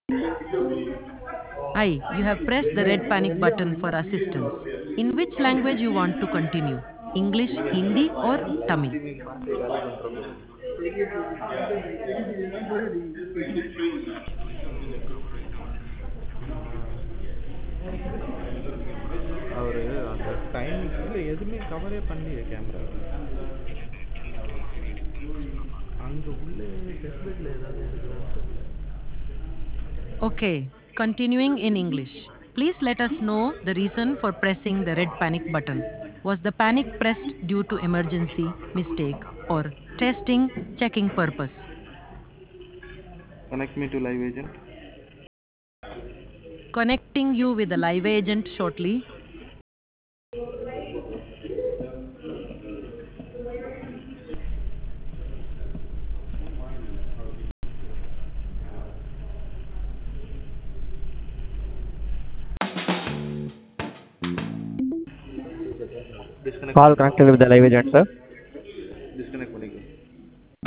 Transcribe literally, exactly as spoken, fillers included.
I, you have pressed the red panic button for assistance. In which language you want to continue? English, Hindi, or live Tamil? Streaming பார்த்து ஏதாவது பண்ணுறோம். அவர் அந்த timing இல்லை எதுவுமே கவரே பண்ணலையே camera. அங்கே உள்ளே டெஸ்ட் பெட்டில் ஏதாவது இருக்குதான்னு தெரியல. Okay, continuing in English. Please let us know the reason for pressing the red panic button. Was the panic pressed due to emergency, mistake, or testing, checking purpose? Connect me to live agent. Connecting you with a live agent shortly. Disconnect Call பண்ணிட்டு connected with the live agent, sir. disconnect